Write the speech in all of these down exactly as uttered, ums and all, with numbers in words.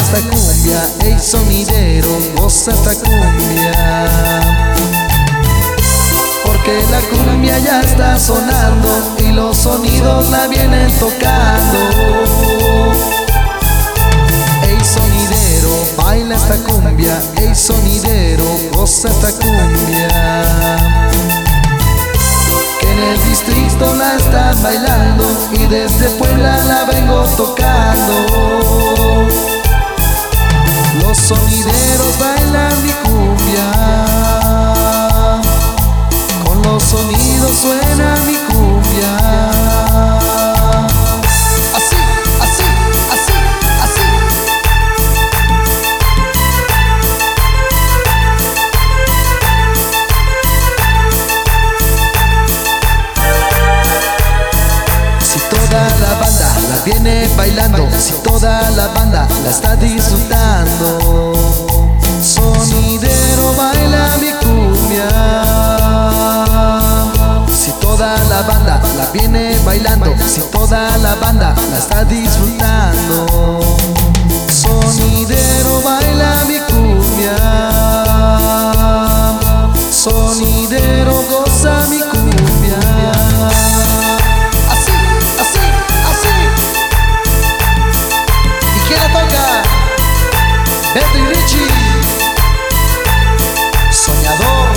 esta cumbia, ey sonidero, goza esta cumbia. Porque la cumbia ya está sonando y los sonidos la vienen tocando. Ey sonidero, baila esta cumbia, ey sonidero, goza esta cumbia. Que en el distrito la están bailando y desde Puebla la vengo tocando. Los sonideros bailan mi cumbia, con los sonidos suena mi cumbia. Así, así, así, así. Si toda la banda la viene bailando, si toda la banda la está disfrutando, sonidero baila mi cumbia. Si toda la banda la viene bailando, si toda la banda la está disfrutando, sonidero baila mi cumbia. Sonidero goza mi cumbia. Así, así, así. ¿Y quién la toca? Beto y Richie. Soñador.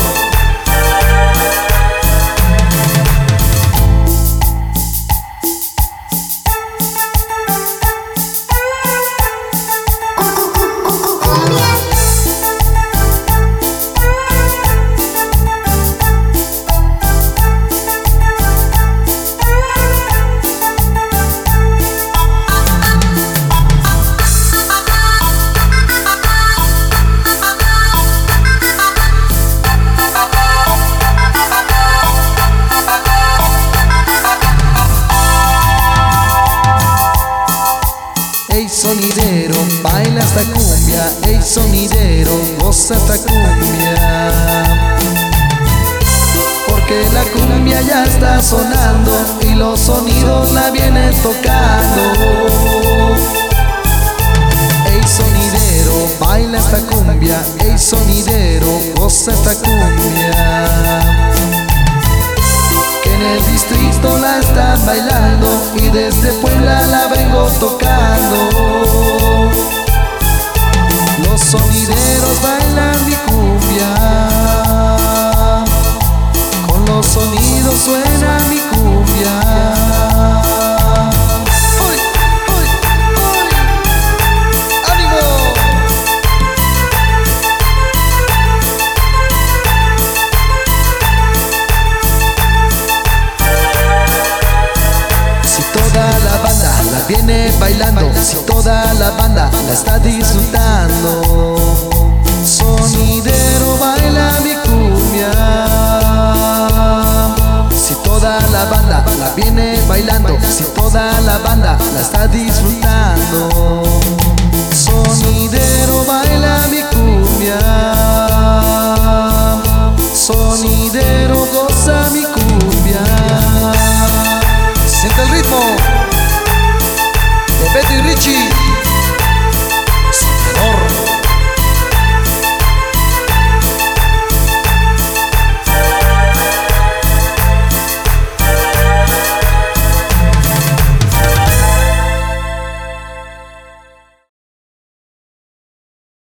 Ey sonidero, baila esta cumbia, ey sonidero, goza esta cumbia. Porque la cumbia ya está sonando y los sonidos la vienen tocando. Ey sonidero, baila esta cumbia, ey sonidero, goza esta cumbia. Que en el distrito la están bailando y desde Puebla la vengo tocando. Los sonideros bailan mi cumbia, con los sonidos suena mi cumbia. ¡Uy, uy, uy! ¡Ánimo! Si toda la banda la viene bailando, si toda la banda la está disfrutando, sonidero baila mi cumbia. Si toda la banda la viene bailando, si toda la banda la está disfrutando, sonidero baila mi cumbia. Sonidero goza mi cumbia. Siente el ritmo de Beto y Richie.